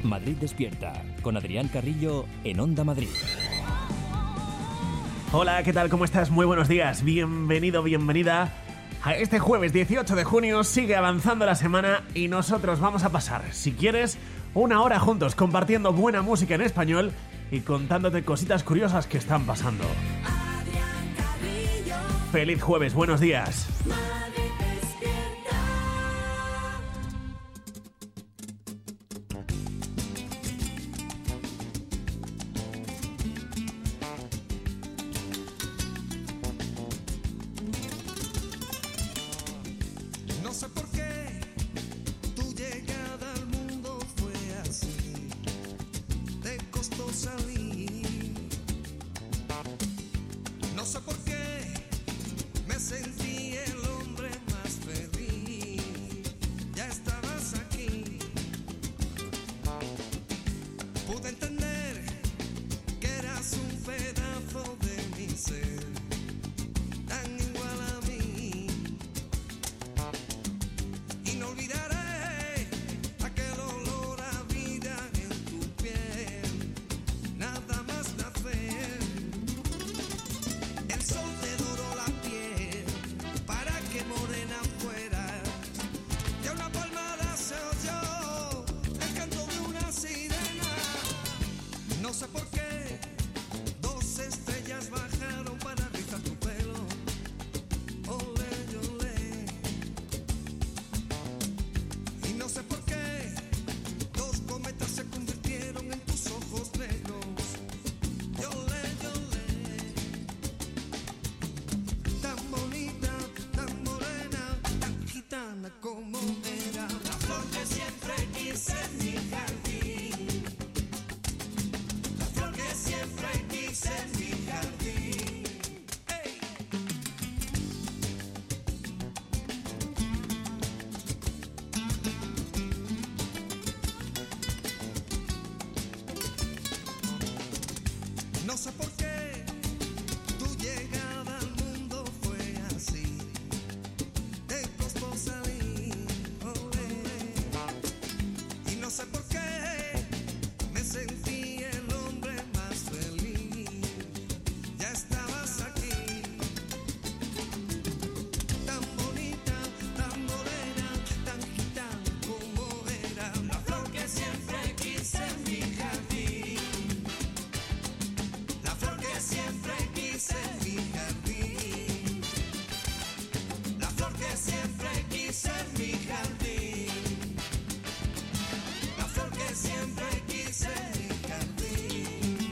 Madrid Despierta, con Adrián Carrillo en Onda Madrid. Hola, ¿qué tal? ¿Cómo estás? Muy buenos días. Bienvenido, bienvenida a este jueves 18 de junio. Sigue avanzando la semana y nosotros vamos a pasar, si quieres, una hora juntos compartiendo buena música en español y contándote cositas curiosas que están pasando. Feliz jueves, buenos días. No sé por qué tu llegada al mundo fue así, te costó salir, y no sé por qué me sentí el hombre más feliz, ya estabas aquí, tan bonita, tan morena, tan gitana como era, la flor que siempre quise en mi jardín. Siempre quise en mi jardín, la flor que siempre quise en mi jardín, la flor que siempre quise en mi jardín.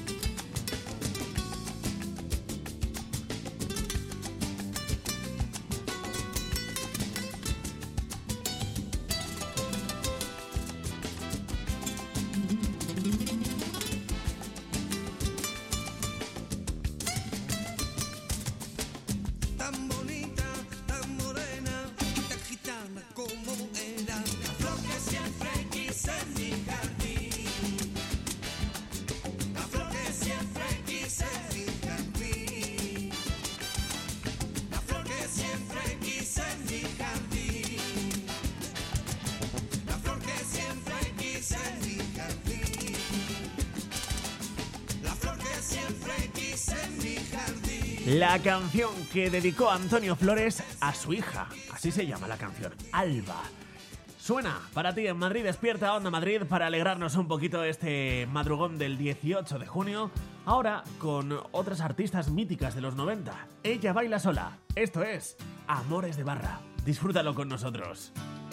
La canción que dedicó Antonio Flores a su hija, así se llama la canción, Alba. Suena para ti en Madrid Despierta, Onda Madrid, para alegrarnos un poquito este madrugón del 18 de junio. Ahora con otras artistas míticas de los 90. Ella baila sola. Esto es Amores de Barra. Disfrútalo con nosotros.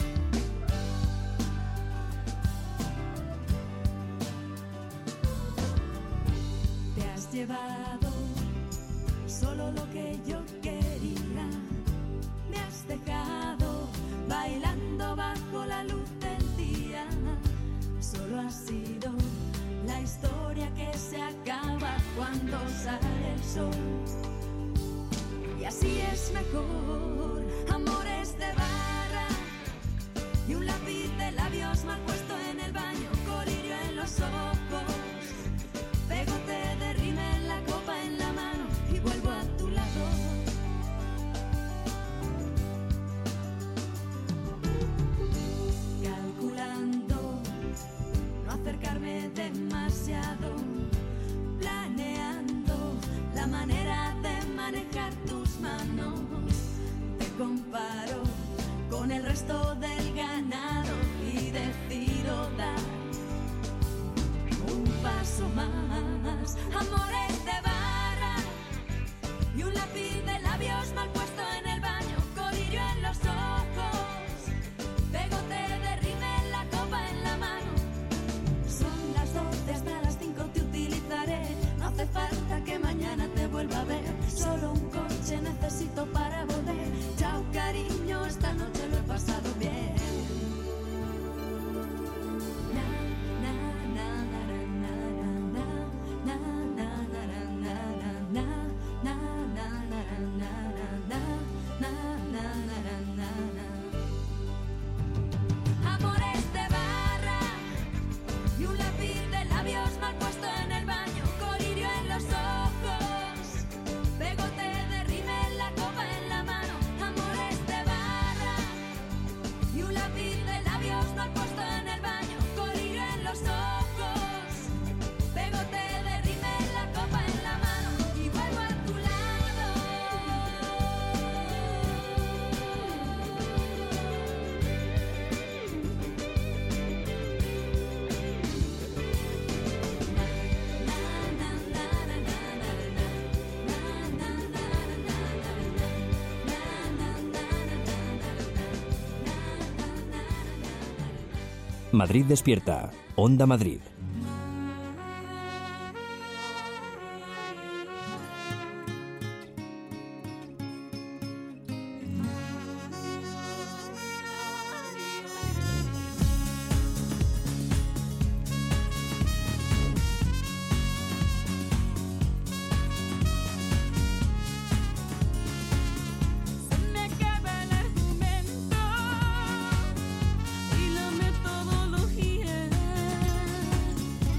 Te has llevado solo lo que yo quería, me has dejado bailando bajo la luz del día. Solo ha sido la historia que se acaba cuando sale el sol. Y así es mejor, amores de barra y un lápiz de labios mal puesto en el baño, colirio en los ojos, pegote de rímel, la copa en la mano y vuelvo a tu lado. Calculando, no resto del ganado y decido dar un paso más. Amores de barra y un lápiz de labios mal puesto en el baño, colirio en los ojos, pegote de rímel en la copa en la mano. Son las 12 hasta las 5 te utilizaré, no hace falta que mañana te vuelva a ver, solo un coche necesito para volver. Chao cariño, esta noche lo he pasado bien. Amores de barra y un lápiz de labios mal puesto en el baño, colirio en los ojos, pegote de rímel en la copa en la mano. Amores de barra y un lápiz de labios mal puesto en el baño, colirio en los ojos, pegote de rímel en la copa en la mano. Y vuelvo a tu lado. Madrid despierta. Onda Madrid. Se me acaba el argumento y la metodología.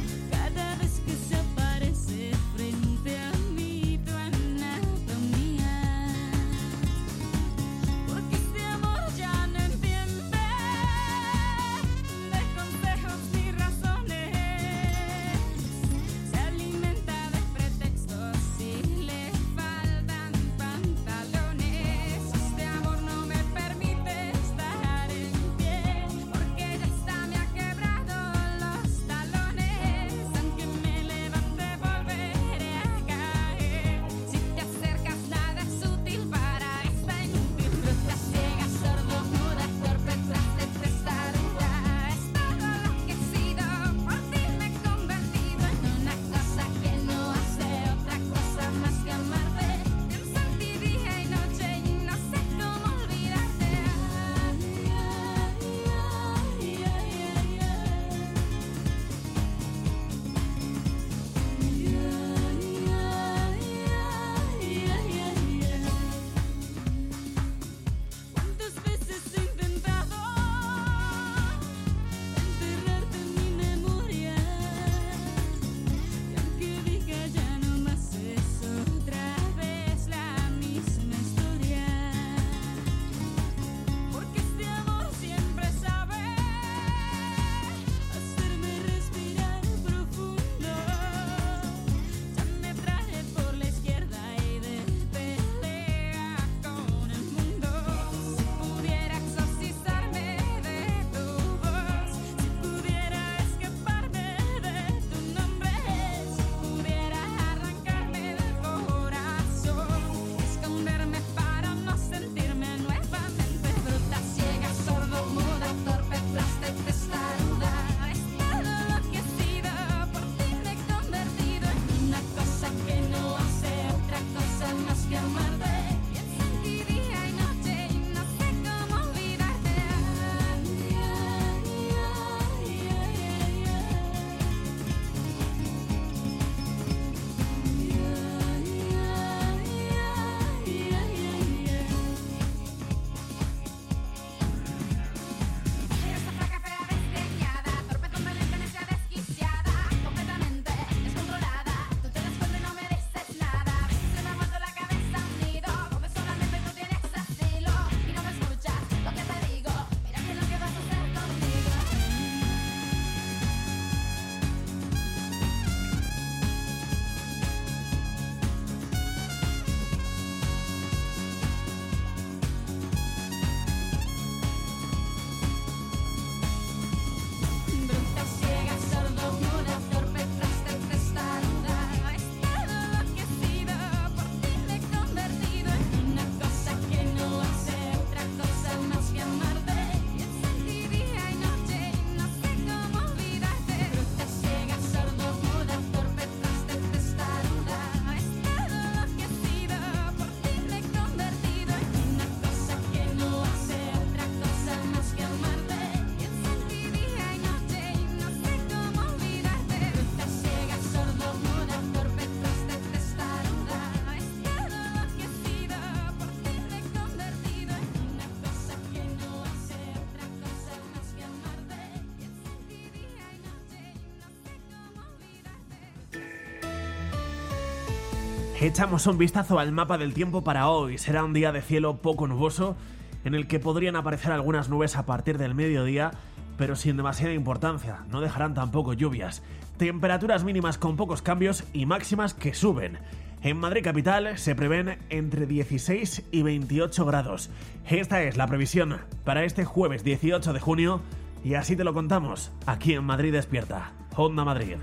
Echamos un vistazo al mapa del tiempo para hoy. Será un día de cielo poco nuboso, en el que podrían aparecer algunas nubes a partir del mediodía, pero sin demasiada importancia. No dejarán tampoco lluvias. Temperaturas mínimas con pocos cambios y máximas que suben. En Madrid capital se prevén entre 16 y 28 grados. Esta es la previsión para este jueves 18 de junio y así te lo contamos aquí en Madrid Despierta, Onda Madrid.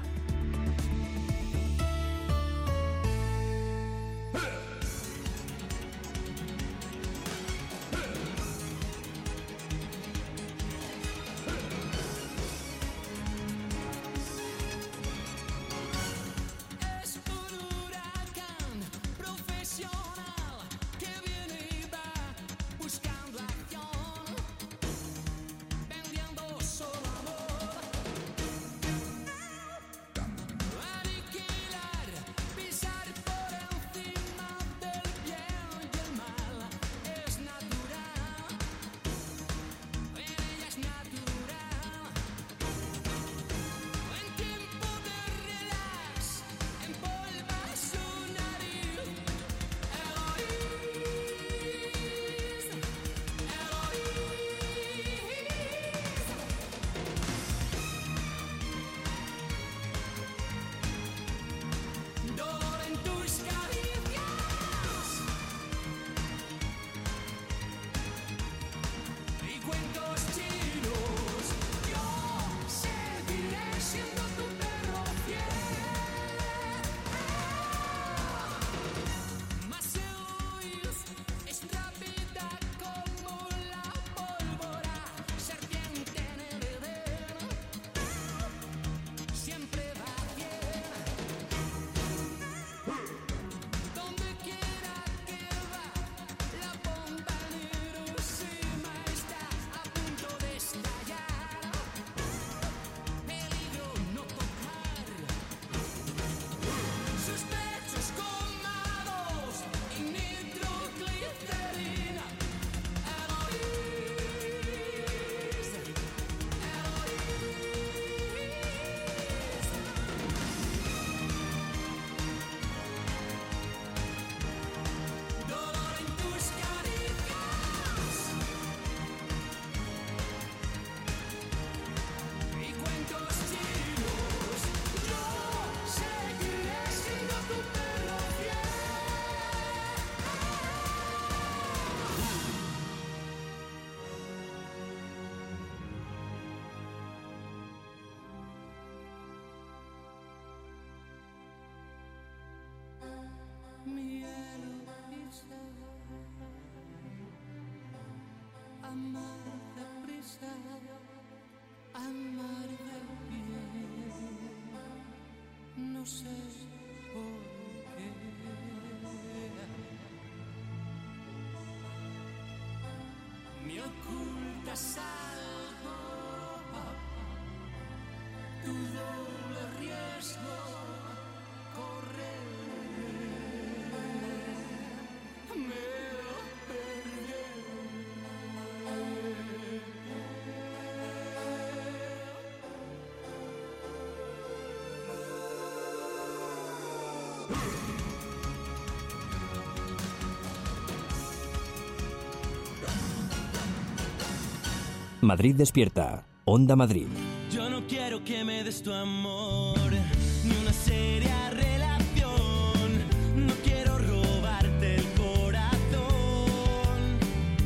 Amar deprisa, amar de bien, no sé por qué. Me ocultas algo, tu doble riesgo, correr. Madrid Despierta, Onda Madrid. Yo no quiero que me des tu amor, ni una seria relación. No quiero robarte el corazón.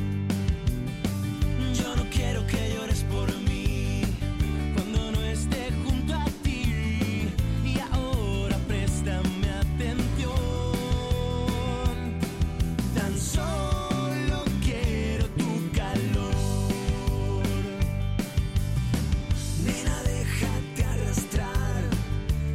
Yo no quiero que llores por mí cuando no esté junto a ti. Y ahora préstame atención. Tan solo quiero tu calor. Nena, déjate arrastrar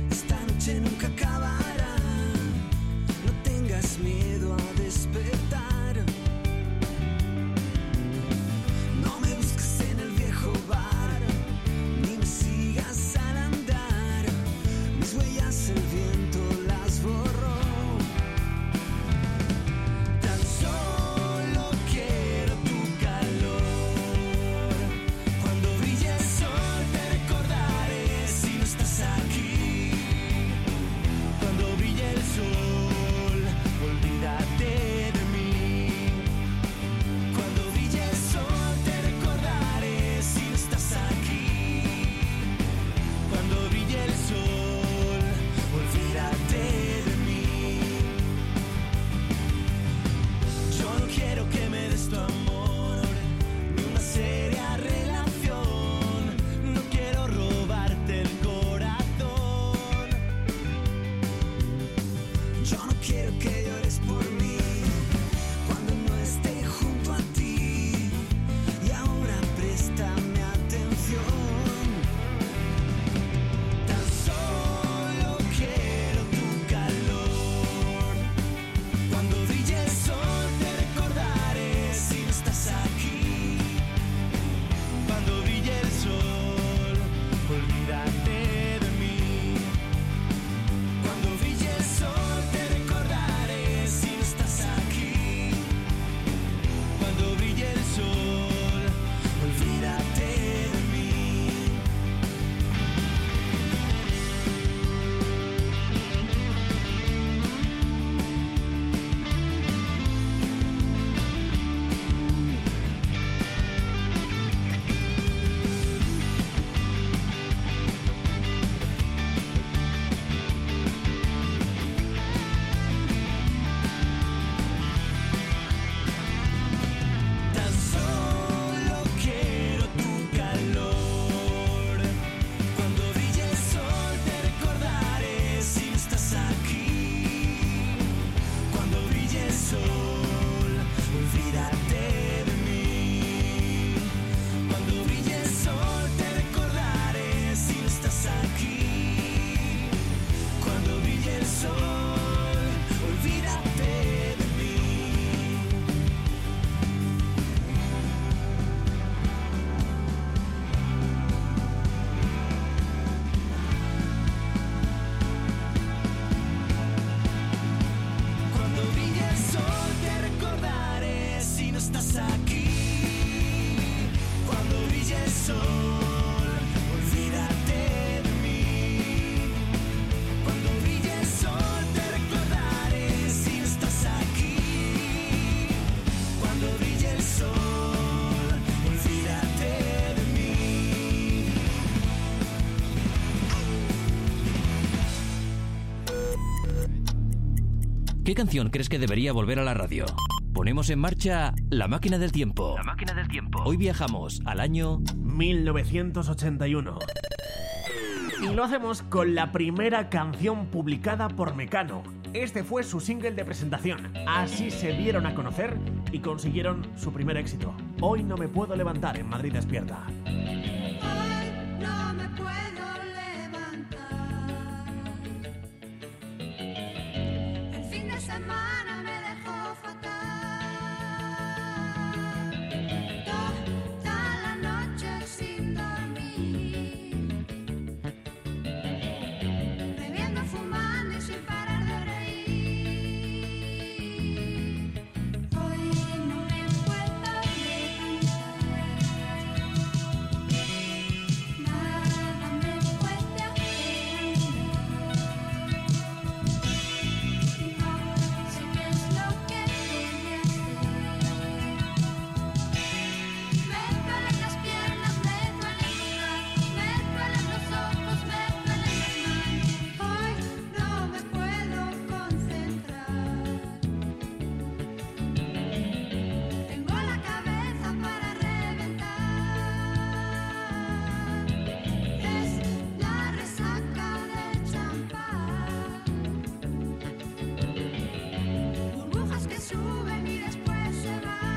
¿Qué canción crees que debería volver a la radio? Ponemos en marcha La Máquina del Tiempo. La Máquina del Tiempo. Hoy viajamos al año 1981. Y lo hacemos con la primera canción publicada por Mecano. Este fue su single de presentación. Así se dieron a conocer y consiguieron su primer éxito. Hoy no me puedo levantar en Madrid Despierta. Hoy no me puedo levantar. El fin de semana me dejó fatal. Toda la noche sin dormir, bebiendo, fumando y sin parar de reír. Hoy no me puedo levantar. Nada me puede hacer andar. No sé qué es lo que voy a hacer. Me duelen las piernas, me duelen los brazos, me duelen los ojos, me duelen las manos. Hoy no me puedo concentrar. Tengo la cabeza para reventar. Es la resaca del champán. Burbujas que suben y después se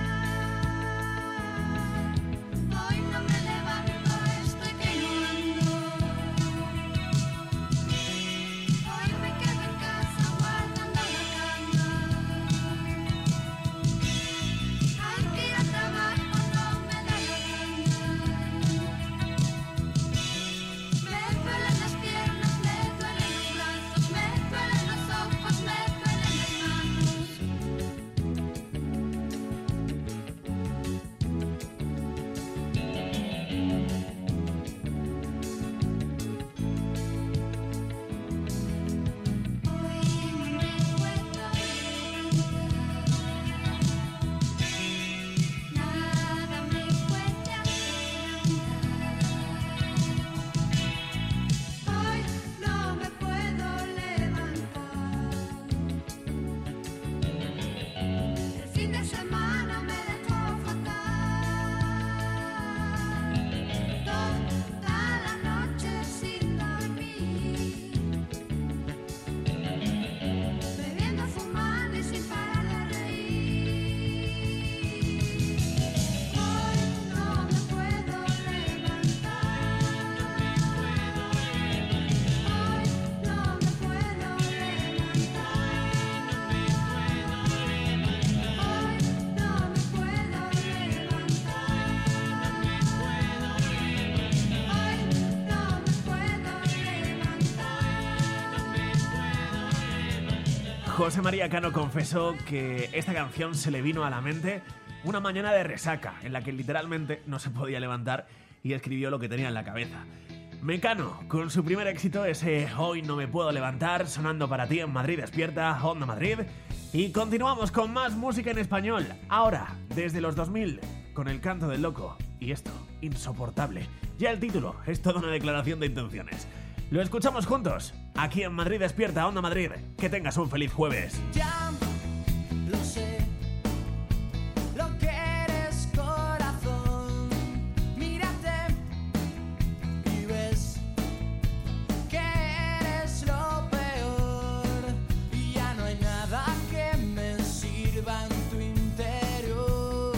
van. Hoy no me levanto, estoy que no ando. Hoy me quedo en casa guardando la cama. Hay que ir al trabajo, no me da la gana. Me duelen las piernas, me duelen los brazos, me duelen los ojos, me duelen las manos. Hoy no me puedo levantar. Nada me puede hacer andar. Hoy no me puedo levantar. El fin de semana me dejó fatal. Toda la noche sin dormir, bebiendo, fumando y sin parar de reír. Hoy no me puedo levantar. Hoy no me puedo levantar. Hoy no me puedo levantar. José María Cano confesó que esta canción se le vino a la mente una mañana de resaca, en la que literalmente no se podía levantar y escribió lo que tenía en la cabeza. Mecano, con su primer éxito, ese Hoy no me puedo levantar, sonando para ti en Madrid Despierta, Onda Madrid. Y continuamos con más música en español, ahora, desde los 2000, con El canto del loco. Y esto, Insoportable. Ya el título es toda una declaración de intenciones. Lo escuchamos juntos, aquí en Madrid Despierta, Onda Madrid. Que tengas un feliz jueves. Ya lo sé, lo que eres, corazón. Mírate y ves que eres lo peor. Y ya no hay nada que me sirva en tu interior.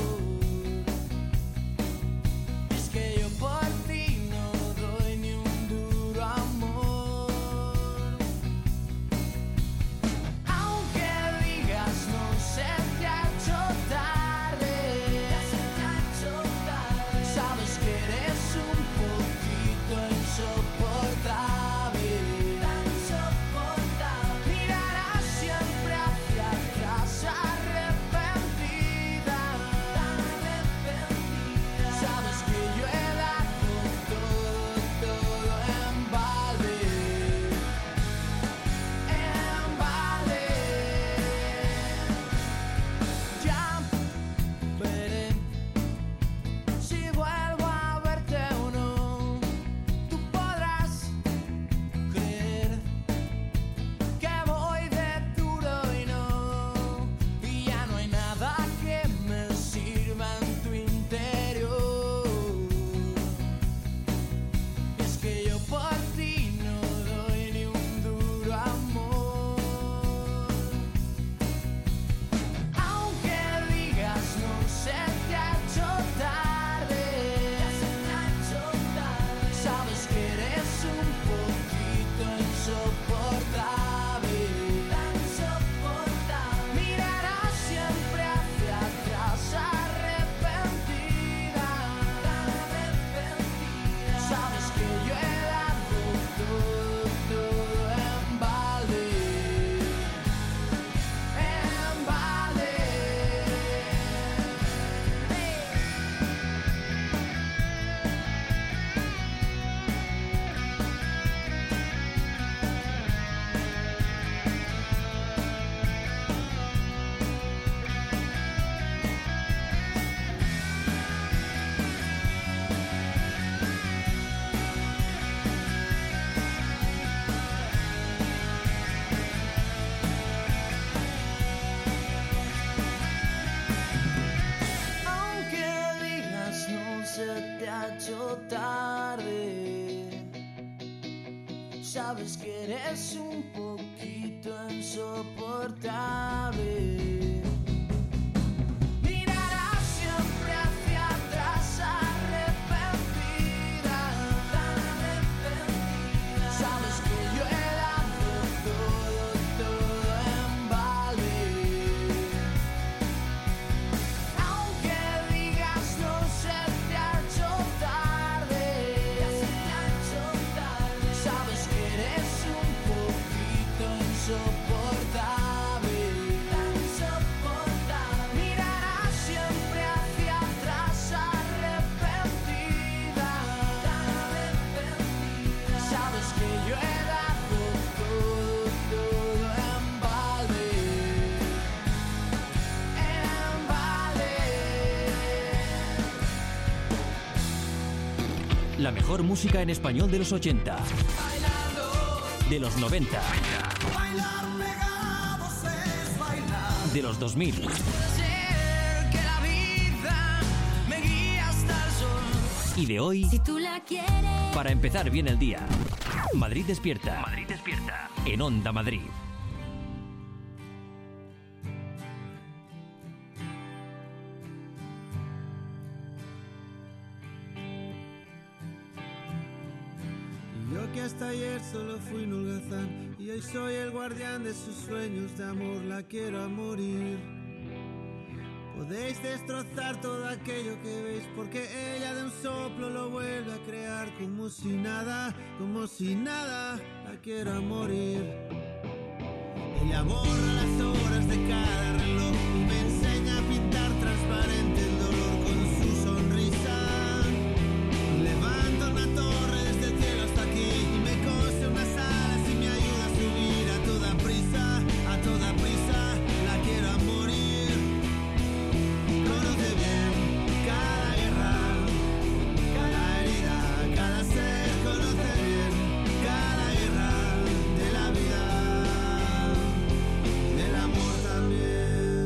Es que yo por ti no doy ni un duro amor. Aunque ha hecho tarde. Sabes que eres un poquito insoportable. Mirarás siempre hacia atrás arrepentida. Sabes que yo he dado todo en balde. Aunque digas no se te ha hecho tarde. Sabes que eres un poquito insoportable. Mirarás siempre hacia atrás arrepentida. Sabes que yo he dado todo en balde. En balde. La mejor música en español de los 80, de los 90, Bailar pegados es bailar. de los 2000 Puede ser que la vida me guíe hasta el sol. y de hoy, Si tú la quieres. para empezar bien el día. Madrid despierta. Madrid despierta. En Onda Madrid. Y yo que hasta ayer solo fui un holgazán y hoy soy el guardián de sus sueños de amor, la quiero a morir. Podéis destrozar todo aquello que veis porque ella de un soplo lo vuelve a crear como si nada, la quiero a morir. Ella borra las horas de cada reloj y me enseña a pintar transparente el dolor con su sonrisa. Levanta una torre desde el cielo hasta aquí y me cose unas alas y me ayuda a subir a toda prisa, la quiero a morir. Conoce bien cada guerra, cada herida, cada ser, conoce bien cada guerra de la vida, del amor también.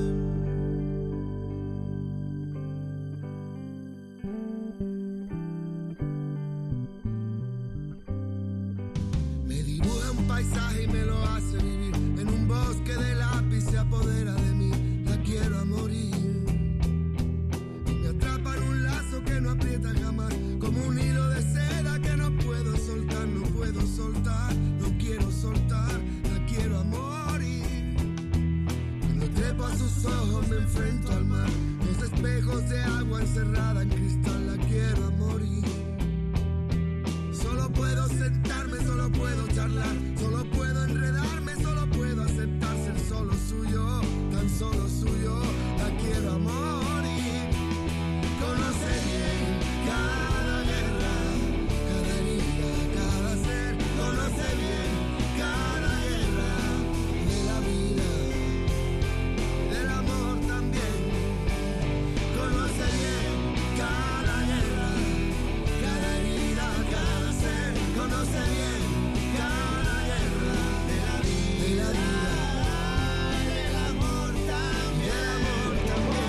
Me dibuja un paisaje y me lo hace vivir. En un bosque de lápiz se apodera de mí. La quiero a morir. Y me atrapa en un lazo que no aprieta jamás. Como un hilo de seda que no puedo soltar, no puedo soltar, no quiero soltar. La quiero a morir. Cuando trepo a sus ojos me enfrento al mar. Los espejos de agua encerrada en cristal. La quiero a morir. Solo puedo sentarme, solo puedo charlar, solo puedo enredarme, solo puedo aceptar ser solo suyo, tan solo suyo, la quiero a morir. Conoce bien cada guerra, cada herida, cada ser, conoce bien cada guerra de la vida, del amor también. Conoce bien cada guerra, cada herida, cada ser, conoce bien cada guerra de la vida, del amor también, del amor también.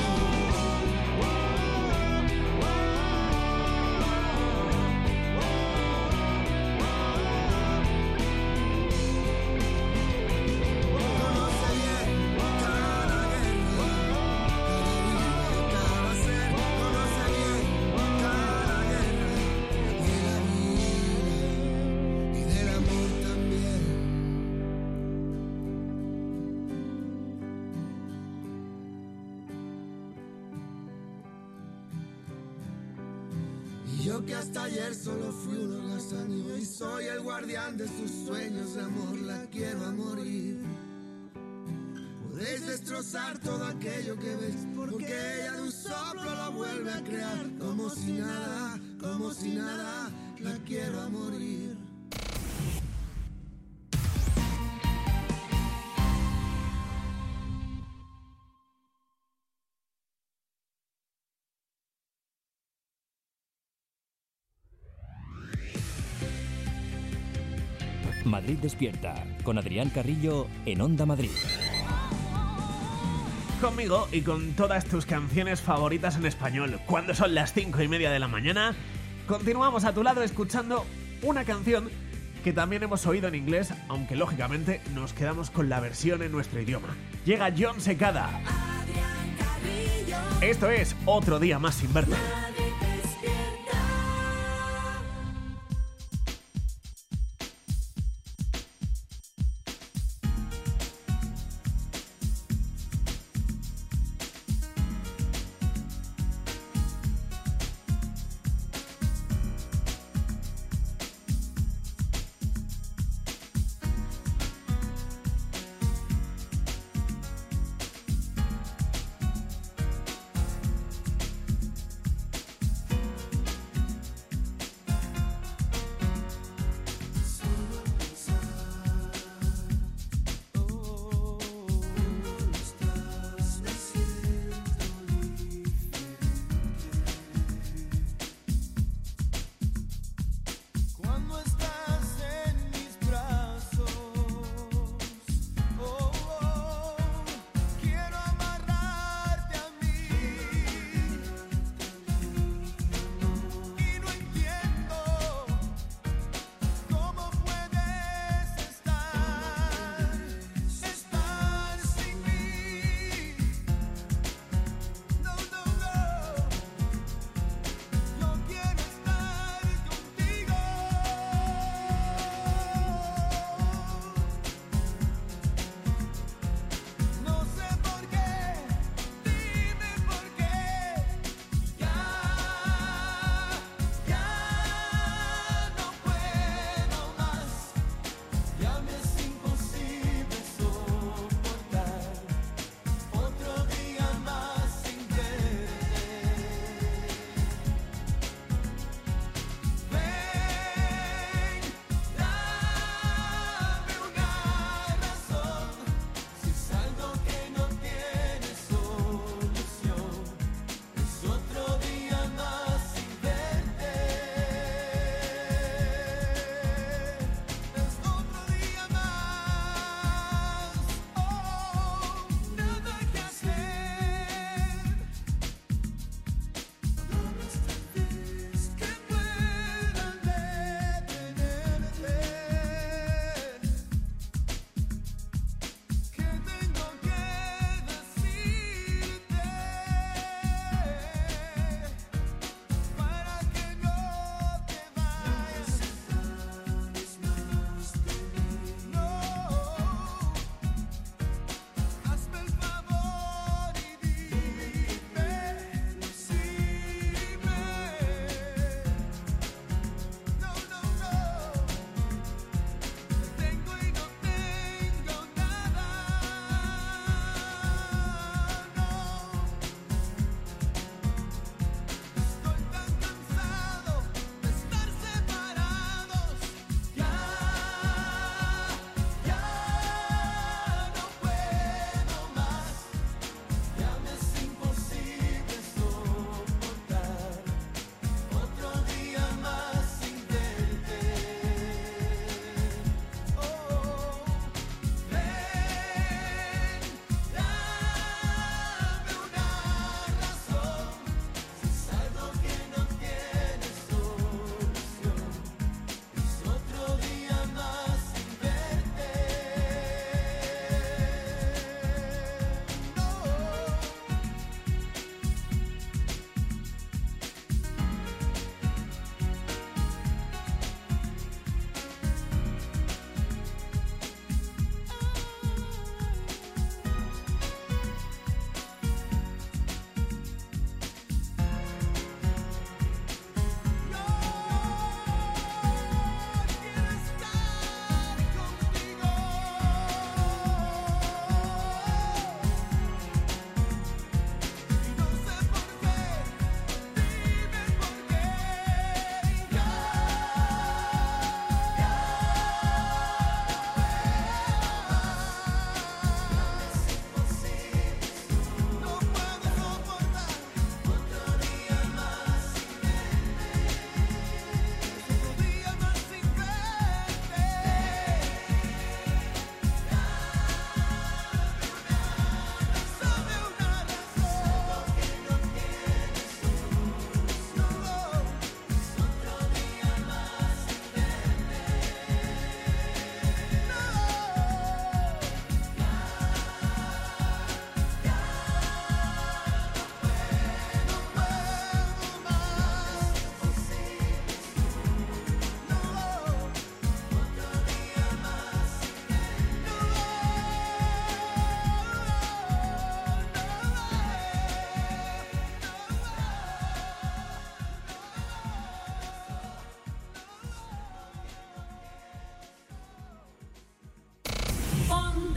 Conoce bien cada guerra, cada herida, cada ser, conoce bien cada guerra de la vida y del amor también. Y yo que hasta ayer solo fui un holgazán y hoy soy el guardián de sus sueños de amor, la quiero a morir. Podéis destrozar todo aquello que veis porque ella de un soplo lo vuelve a crear como si nada, la quiero a morir. Madrid despierta. Con Adrián Carrillo en Onda Madrid. Conmigo y con todas tus canciones favoritas en español. Cuando son las 5:30 de la mañana Continuamos a tu lado escuchando una canción que también hemos oído en inglés, aunque lógicamente nos quedamos con la versión en nuestro idioma. Llega Jon Secada. Esto es Otro día más sin verte.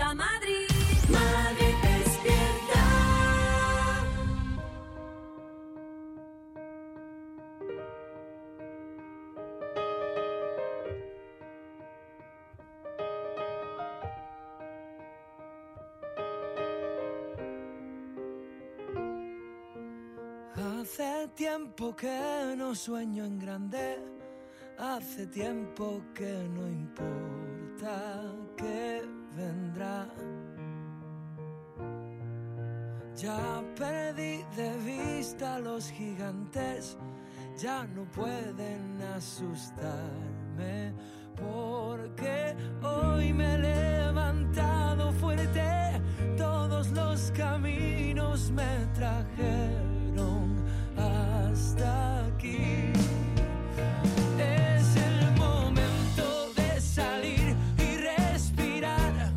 Onda Madrid. Madrid despierta. Hace tiempo que no sueño en grande, hace tiempo que no importa qué vendrá. Ya perdí de vista a los gigantes, ya no pueden asustarme, porque hoy me he levantado fuerte, todos los caminos me trajeron hasta aquí. Es el momento de salir y respirar.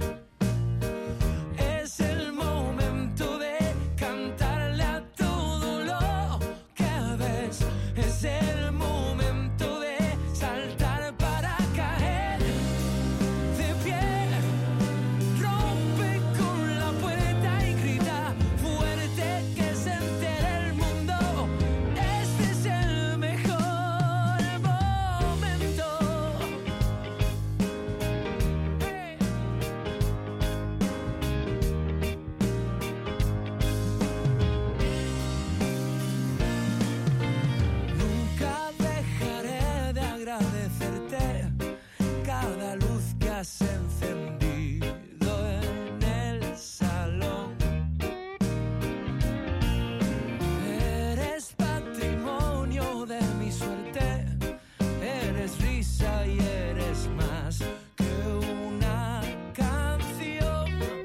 Es el momento de cantarle a todo lo que ves. Es el momento de saltar para caer de pie. Rompe con la puerta y grita fuerte que se entere el mundo. Este es el mejor momento. Nunca dejaré de agradecerte cada luz que has encendido en el salón. Eres patrimonio de mi suerte, eres risa y eres más que una canción.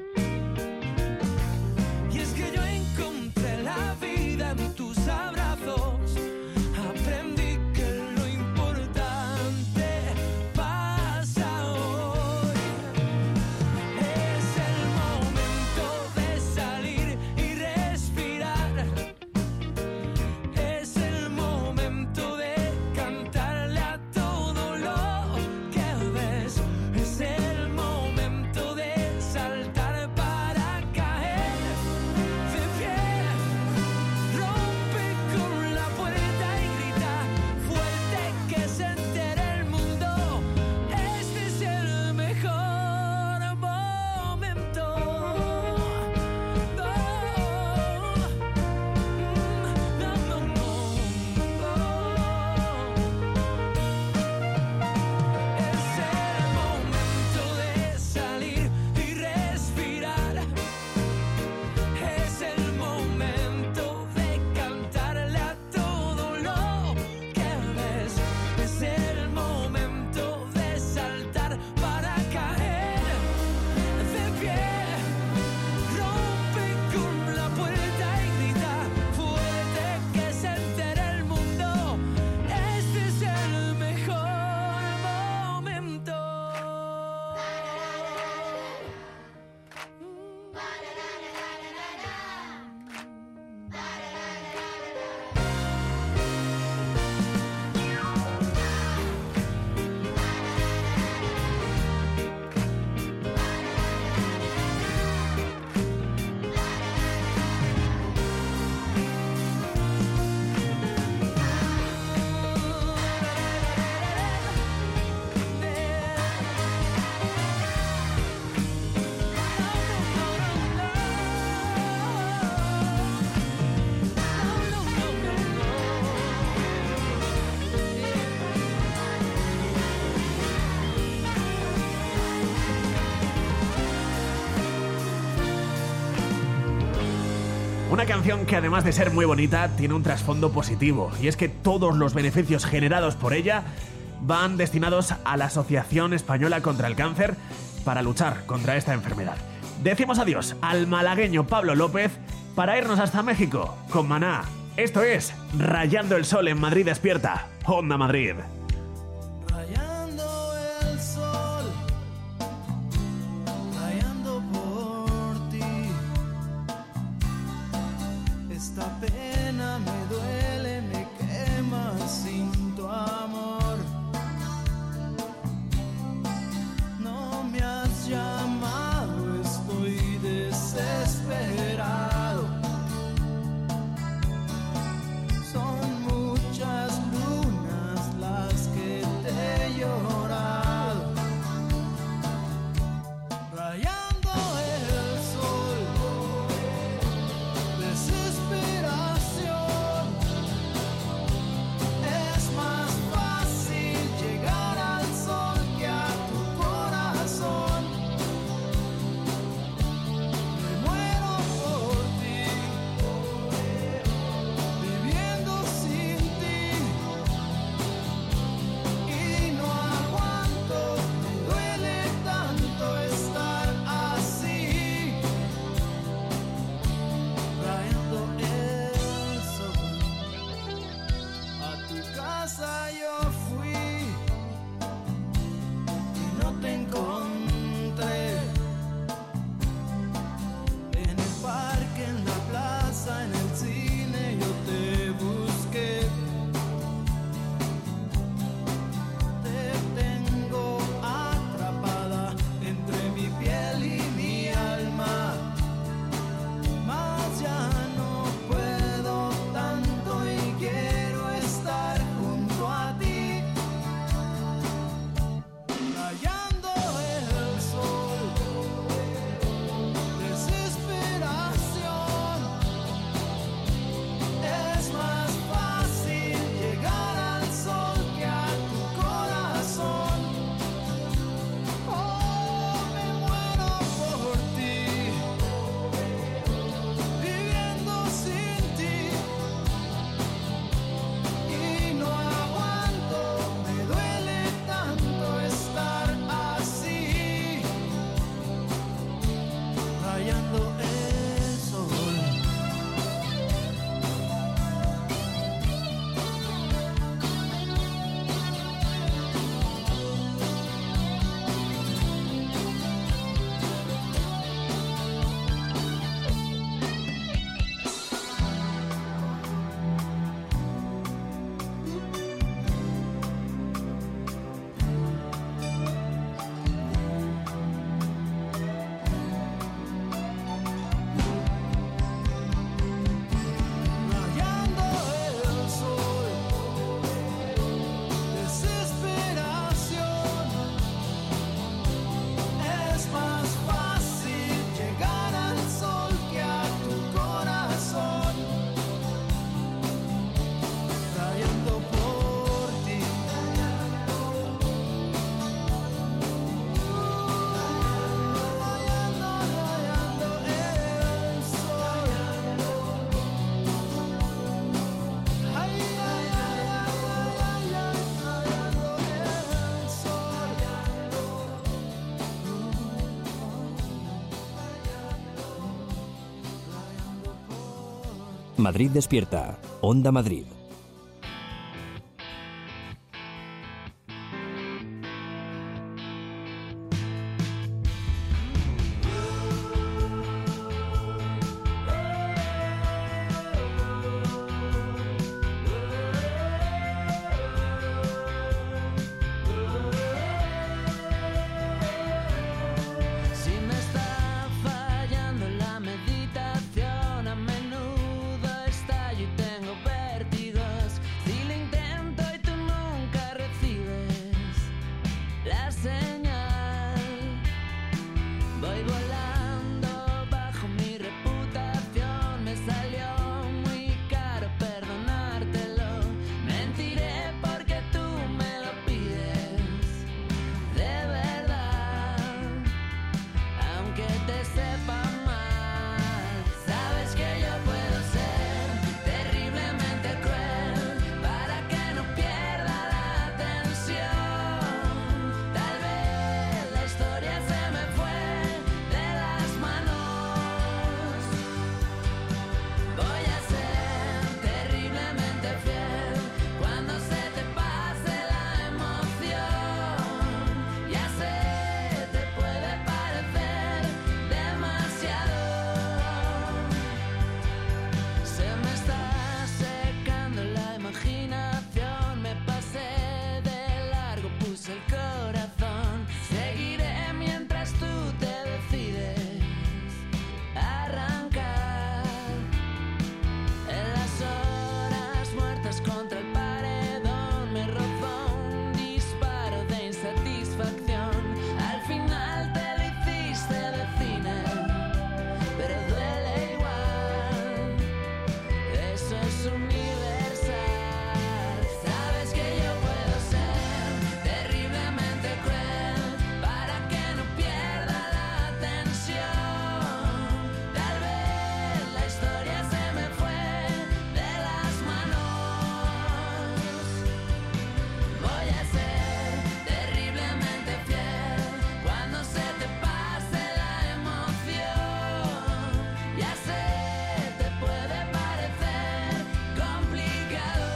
Y es que yo encontré la vida en tus abrazos, aprendí que lo importante pasa hoy. Es el momento de salir y respirar. Es el momento de cantarle a todo lo que ves. Es el momento de saltar para caer de pie. Rompe con la puerta y grita fuerte que se entere el mundo. Este es el mejor momento. Es el momento de salir y respirar. Es el momento de cantarle a todo lo que ves. Es el momento de saltar para caer de pie. Rompe con la puerta y grita fuerte que se entere el mundo. Este es el mejor momento. Una canción que además de ser muy bonita tiene un trasfondo positivo, y es que todos los beneficios generados por ella van destinados a la Asociación Española contra el Cáncer para luchar contra esta enfermedad. Decimos adiós al malagueño Pablo López para irnos hasta México con Maná. Esto es Rayando el Sol en Madrid Despierta, Onda Madrid. Rayando el sol, rayando por ti. Esta pena me duele, me quema sin tu amor. No me has llamado, es Madrid despierta. Onda Madrid. Si me está fallando la meditación, a menudo estallo y tengo vértigos. Si lo intento y tú nunca recibes la señal, voy volando bajo mi reputación. Me salió muy caro perdonártelo. Mentiré porque tú me lo pides de verdad, aunque te sepa mal. Sabes que yo puedo ser terriblemente cruel para que no pierda la atención. Tal vez la historia se me fue de las manos. Voy a ser terriblemente fiel cuando se te pase la emoción. Ya sé, te puede parecer demasiado. Se me está secando la imaginación. Me pasé de largo, puse el corazón. Seguiré mientras tú te decides arrancar. En las horas muertas contra el paredón me rozó un disparo de insatisfacción. Al final te lo hiciste de cine, pero duele igual. Eso es universal. Sabes que yo puedo ser terriblemente cruel para que no pierda la atención. Tal vez la historia se me fue de las manos. Voy a ser terriblemente fiel cuando se te pase la emoción. Ya sé, te puede parecer complicado.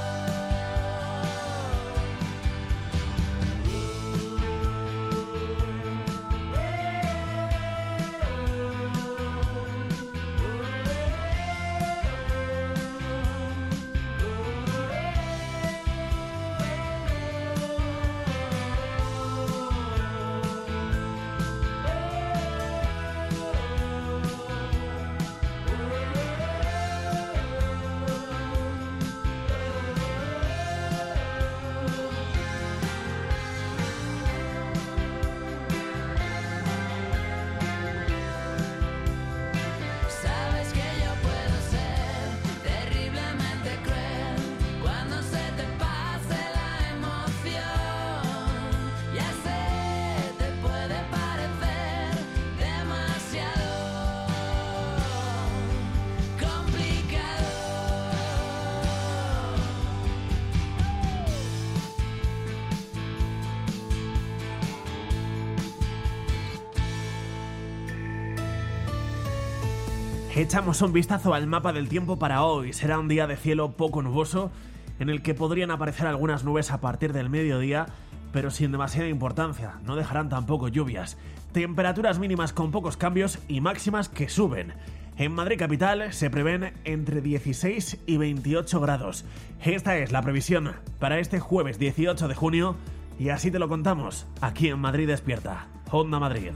Sabes que yo puedo ser terriblemente cruel cuando se te pase la emoción. Ya sé, te puede parecer demasiado complicado. Echamos un vistazo al mapa del tiempo para hoy. Será un día de cielo poco nuboso, en el que podrían aparecer algunas nubes a partir del mediodía, pero sin demasiada importancia. No dejarán tampoco lluvias. Temperaturas mínimas con pocos cambios y máximas que suben. En Madrid capital se prevén entre 16 y 28 grados. Esta es la previsión para este jueves 18 de junio y así te lo contamos aquí en Madrid Despierta. Onda Madrid.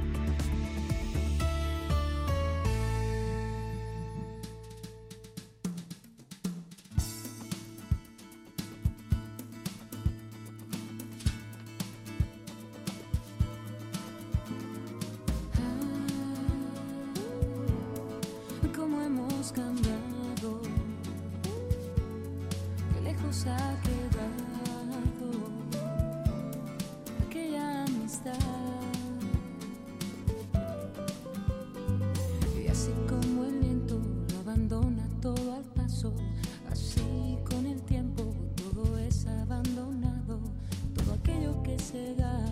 Cómo hemos cambiado, qué lejos ha quedado aquella amistad. Y así como el viento lo abandona todo al paso, así con el tiempo todo es abandonado. Todo aquello que se da,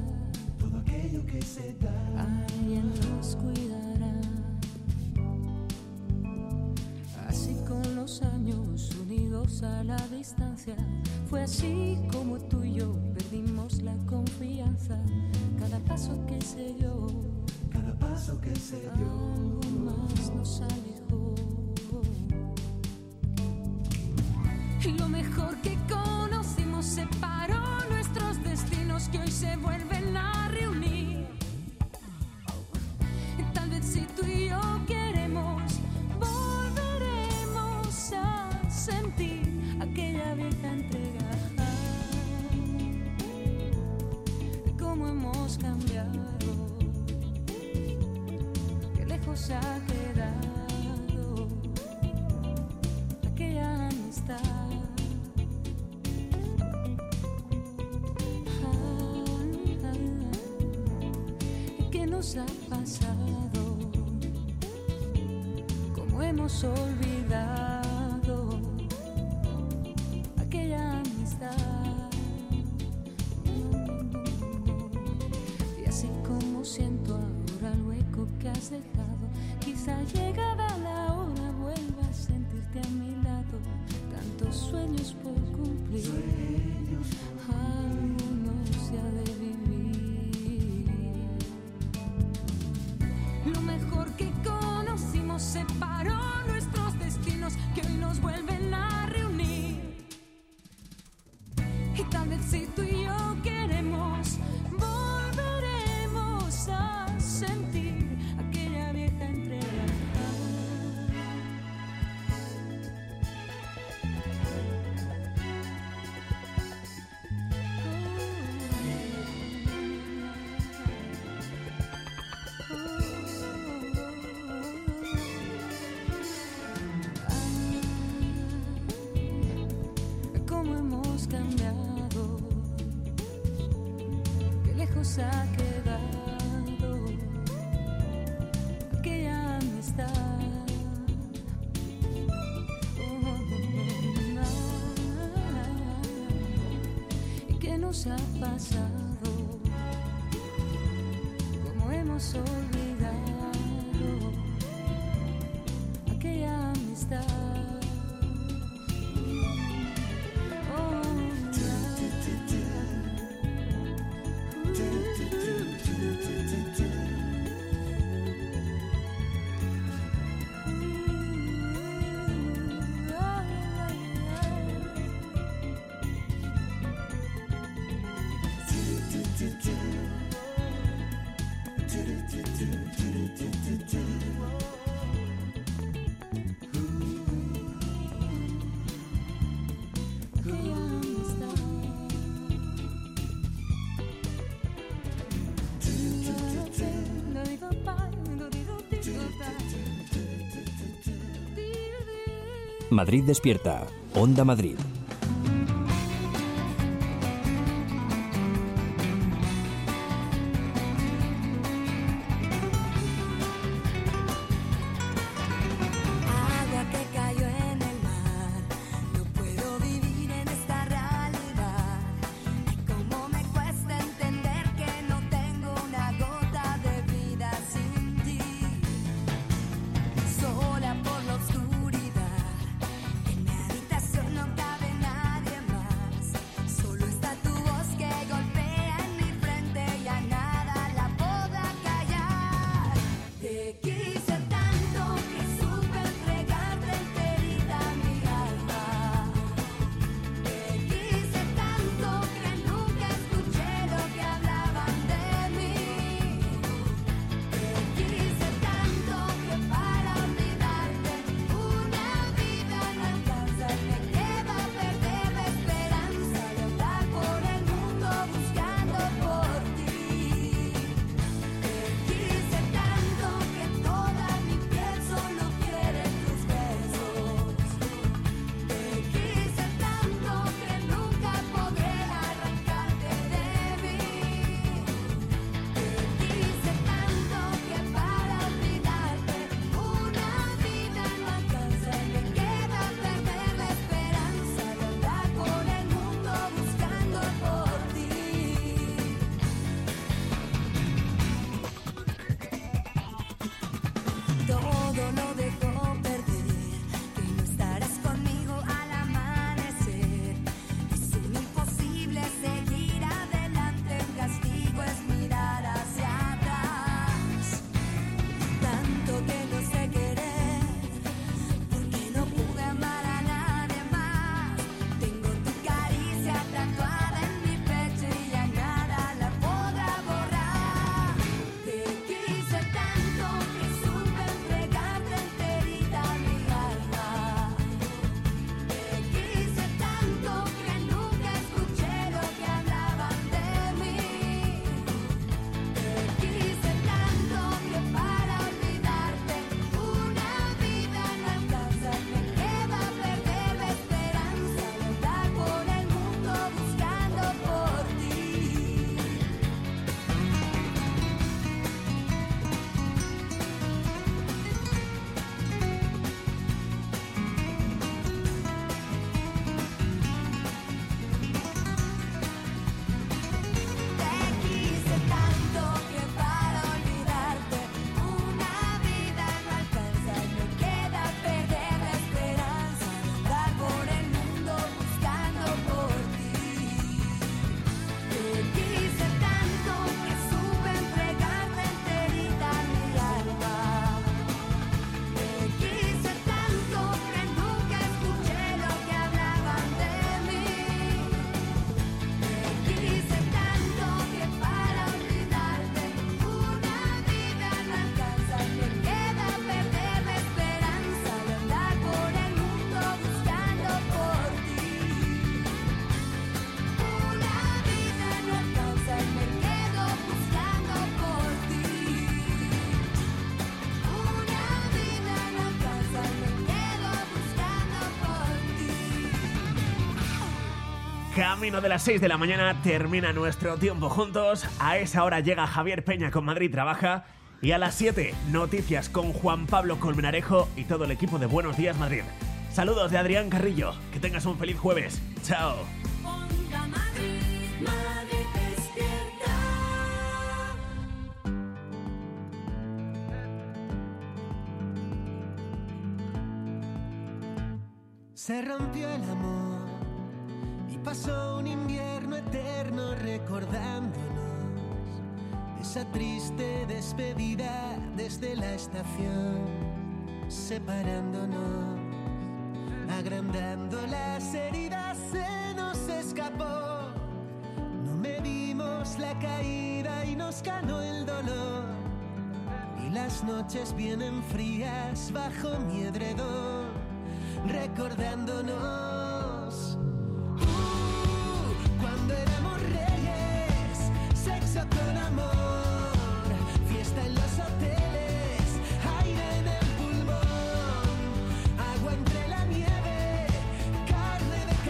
alguien nos cuidará. Así con los los años unidos a la distancia. Fue así como tú y yo perdimos la confianza. Cada paso que se dio, algo más nos alejó. Lo mejor que conocimos separó nuestros destinos que hoy se vuelven a reunir. Tal vez si tú y yo queremos, volveremos a sentir aquella vieja entrega. Cómo hemos cambiado, qué lejos ha quedado aquella amistad. ¿Qué nos ha pasado? ¿Cómo hemos olvidado aquella amistad? Y así como siento ahora el hueco que has dejado, quizá llegada la hora vuelva a sentirte a mi lado. Tantos sueños por cumplir, algunos se ha de vivir. Lo mejor que conocimos separó nuestros destinos que hoy nos vuelven a reunir. Y tal vez si tú y yo queremos, volveremos a sentir aquella vieja entrega. Cómo hemos cambiado, qué lejos ha quedado aquella amistad. ¿Y qué nos ha pasado? ¿Cómo hemos olvidado aquella amistad? Madrid despierta. Onda Madrid. Agua que cayó en el mar, no puedo vivir en esta realidad. Ay, cómo me cuesta entender que no tengo una gota de vida sin ti. Sola por la oscuridad, en mi habitación no cabe Camino de las 6 de la mañana termina nuestro tiempo juntos. A esa hora llega Javier Peña con Madrid Trabaja. Y a las 7, noticias con Juan Pablo Colmenarejo y todo el equipo de Buenos Días Madrid. Saludos de Adrián Carrillo. Que tengas un feliz jueves. Chao. Onda Madrid, Madrid despierta. Se rompió el amor y pasó un invierno eterno recordándonos esa triste despedida desde la estación, separándonos, agrandando las heridas, se nos escapó. No medimos la caída y nos ganó el dolor. Y las noches vienen frías bajo mi edredón, recordándonos cuando éramos reyes, sexo con amor, fiesta en los hoteles, aire en el pulmón, agua entre la nieve, carne de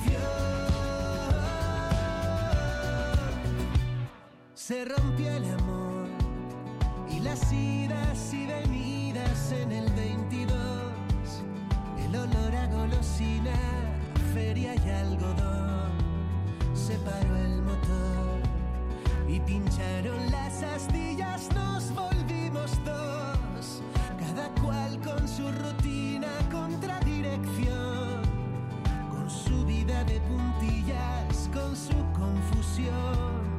canción. Se rompió el amor y las idas y venidas en el 22. El olor a golosina, feria y algodón. Se paró el motor y pincharon las astillas. Nos volvimos dos, cada cual con su rutina, contradirección, con su vida de puntillas, con su confusión.